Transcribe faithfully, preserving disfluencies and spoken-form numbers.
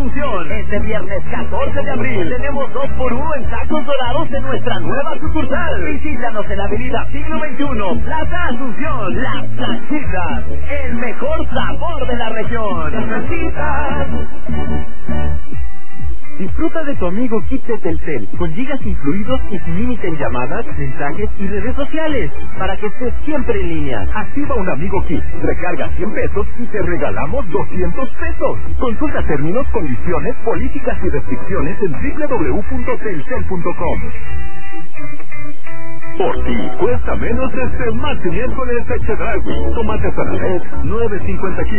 Asunción. Este viernes catorce de abril tenemos dos por uno en tacos dorados en nuestra nueva sucursal. Visítanos en la avenida Siglo veintiuno, Plaza Asunción. Las Planchitas, el mejor sabor de la región. Las Planchitas. Disfruta de tu amigo Kit de Telcel, con gigas incluidos y sin límite en llamadas, mensajes y redes sociales, para que estés siempre en línea. Activa un amigo Kit, recarga cien pesos y te regalamos doscientos pesos. Consulta términos, condiciones, políticas y restricciones en doble u doble u doble u punto telcel punto com. Por ti, cuesta menos este martes y miércoles de Chedraui. Tomate Zanalet, nueve cincuenta kilos.